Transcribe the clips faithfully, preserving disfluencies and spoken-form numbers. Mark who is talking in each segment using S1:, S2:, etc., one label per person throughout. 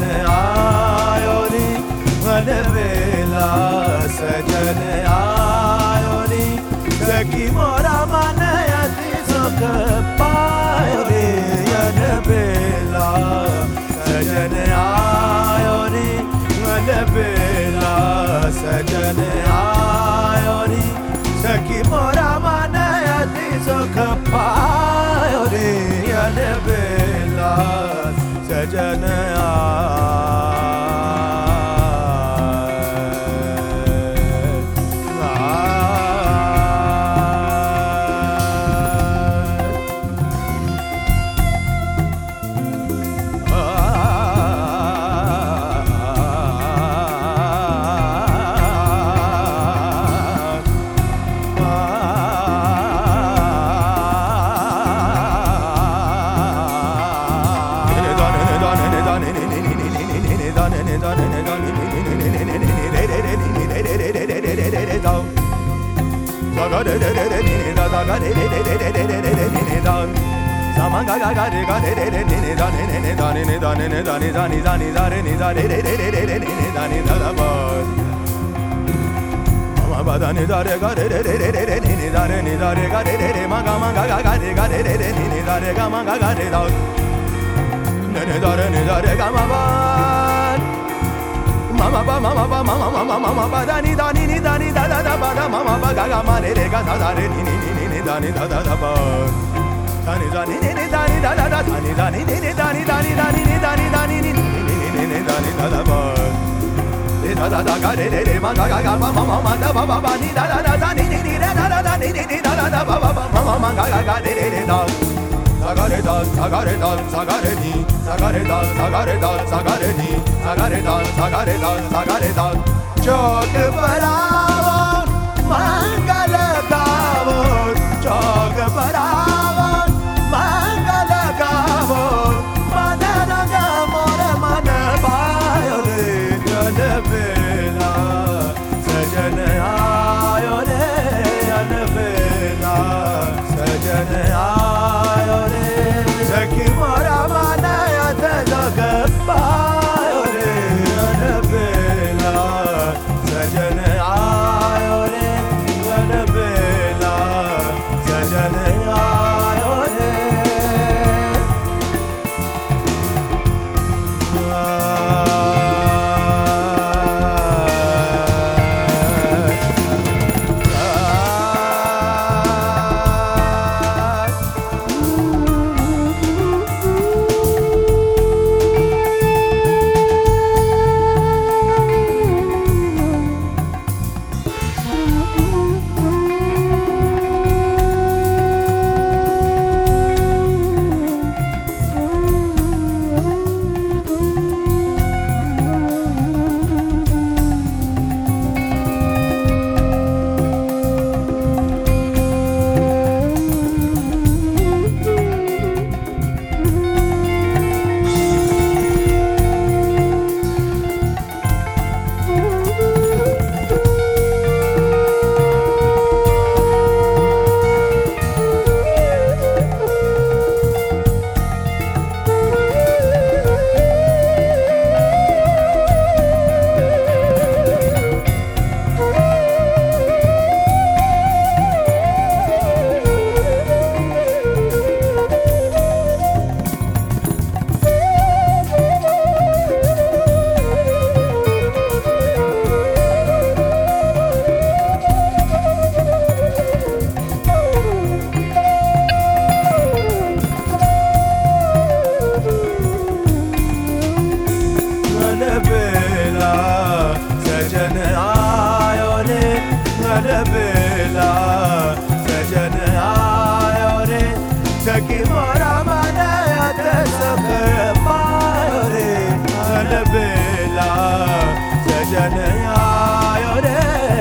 S1: आयो रे अलबेला सजन आयो रे सखी मोरा मन अति सुख पायो रे अलबेला सजन आयो रे अलबेला सजन आयो रे सखी मोरा मन अति सुख पायो रे अलबेला सजन Mama ba mama ba mama mama mama ba da ni da ni ni da ni da da da ba da mama ba ga ga ma re re ga da da re ni ni ni ni da ni da da da ba da ni da ni ni ni da ni da da da da ni da ni ni ni da ni da ni da ni ni da ni da ni ni ni ni ni ni da ni da da ba re da da da ga re re re ma ga ga ga ba mama ma da ba ba ba ni da da da da ni ni ni re da da da ni ni ni da da da ba ba ba mama ma ga ga ga re re re da Sagare da, sagare da, sagare ni, sagare da, sagare da, sagare ni, sagare da, sagare da, sagare da. Chok barawo, mangal gawo, chok barawo, mangal gawo, manana gamo re man payo re, albela, sajan aayo re, albela, sajan aayo re. सखी मोरा मन अत जग पायो रे अलबेला सजन आयो रे अलबेला सजन आयो रे अलबेला सजन आयो रे सखी मोरा मन अत सुख पायो रे अलबेला सजन आयो रे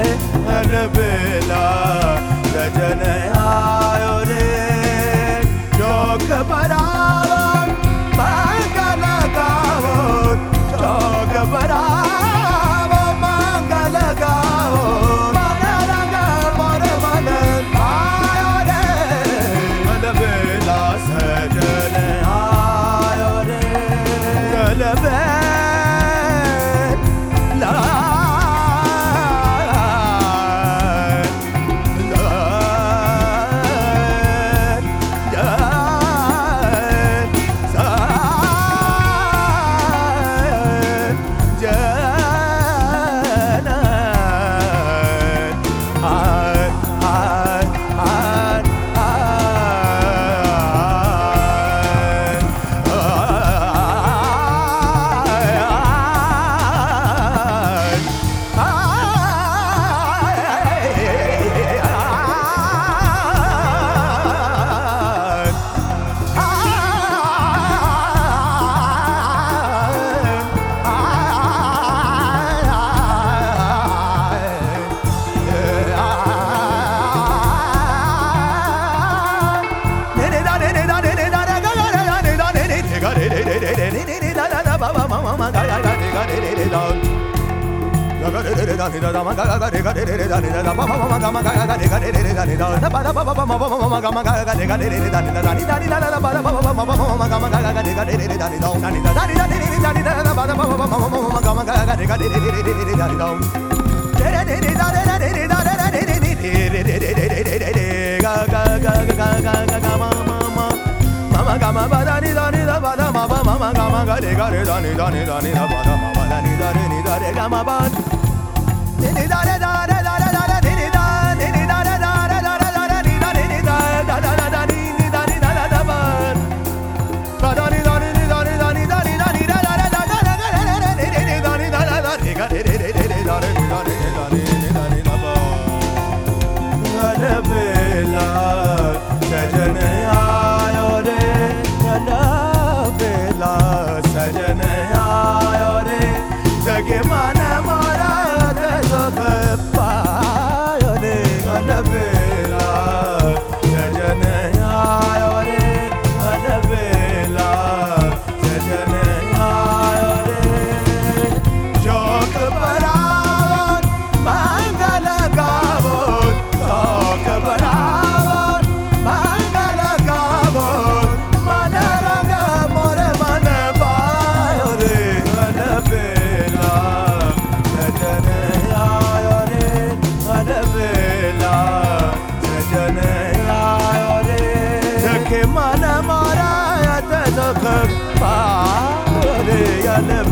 S1: अलबेला सजन आयो रे चौक बरावो मंगल गावो चौक बरावो मंगल गावो सजन आयो रे अलबेला Mama gama bada ni da ni da bada mama mama gama ga re ga re da ni da ni da ni da bada mama da ni da re ni da re gama bad ni ni da re da re da re da re ni ni da ni ni da re da re da re da re ni da ni ni da da da da da ni ni da ni da da da bad bada ni da ni ni da ni da ni da ni da ni da da da da da ga re re ni ni ni da ni da da da re ga re re re re da re ni da ni da ni ni da ni da bad gale bela sajan aayo re bela sajan aayo re jage man mara te sukh paayo re gale bela sajan aayo re gale bela sajan aayo re jog baraat mangal gaavot jog baraat mangal gaavot man rang more man paayo re gale bela sajan aayo re gale bela sajan aayo re jage man mara te sukh paayo re gale